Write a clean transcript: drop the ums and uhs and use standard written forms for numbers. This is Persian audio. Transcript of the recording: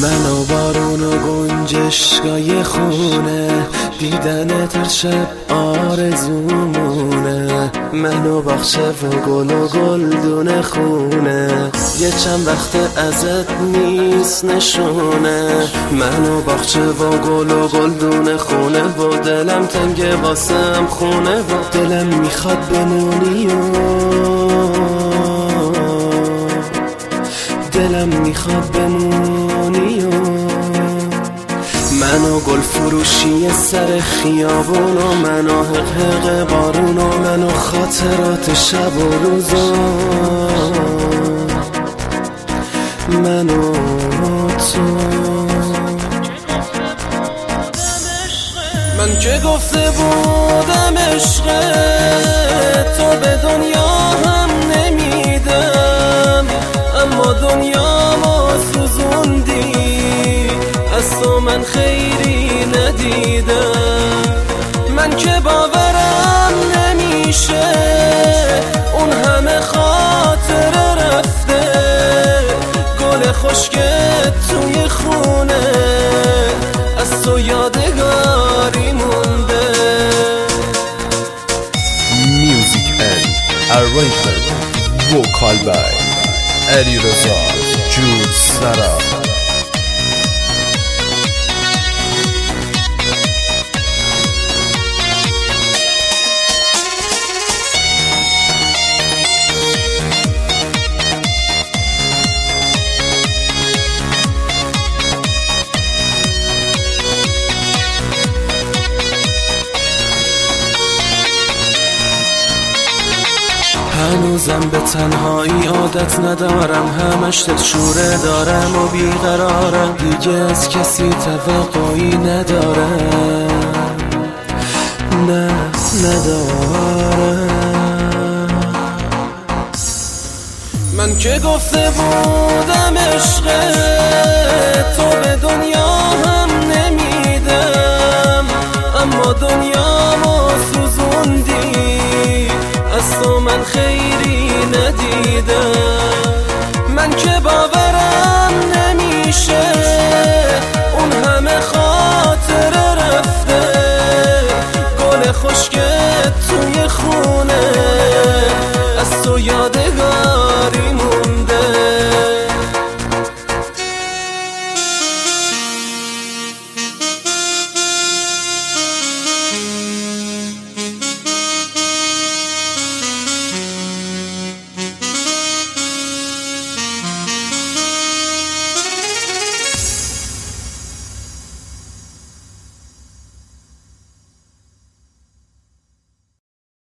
من و بارون و گنجشگاه خونه، دیدنت هر شب آرزومونه. من و باغچه و گل و گلدون خونه، یه چند وقت ازت نیست نشونه. من و باغچه و گل و گلدون خونه و دلم تنگه واسم خونه و دلم میخواد بمونی و دلم میخواد بمونی و من و گل فروشی سر خیابون و من و حق بارون و من و خاطرات شب و روزا، من و تو. من که گفته بودم عشق تو به دنیا هم نمیدم، اما دنیا ما سوزوندی، از تو من خیری ندیدم. من که باورم نمیشه اون همه خاطر رفته، گل خشکت توی خونه از تو یادگاری مونده. Music and arrangement vocal by علیرضا جورسرا. هنوزم به تنهایی عادت ندارم، همش دلشوره دارم و بیقرارم، دیگه از کسی توقعی ندارم، نه ندارم. من که گفته بودم عشق تو به دنیا هم نمیدم، اما دنیا ما سوزوندی، از تو من خیری ندیدم. من که باورم نمیشه اون همه خاطر رفته، گل خشکت توی خونه